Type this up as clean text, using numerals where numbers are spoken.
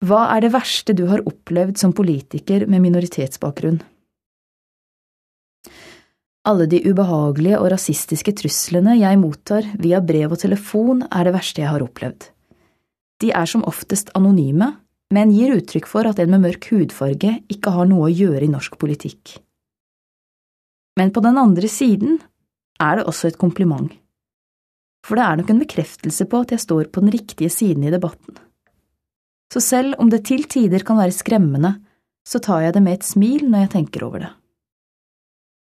Hva det verste du har opplevd som politiker med minoritetsbakgrunn? Alle de ubehagelige og rasistiske truslene jeg mottar via brev og telefon det verste jeg har opplevd. De som oftest anonyme, men gir uttrykk for at en med mørk hudfarge ikke har noe å gjøre i norsk politikk. Men på den andre siden det også et kompliment, for det nok en bekreftelse på at jeg står på den riktige siden i debatten. Så selv om det til tider kan være skremmende, så tar jeg det med et smil når jeg tenker over det.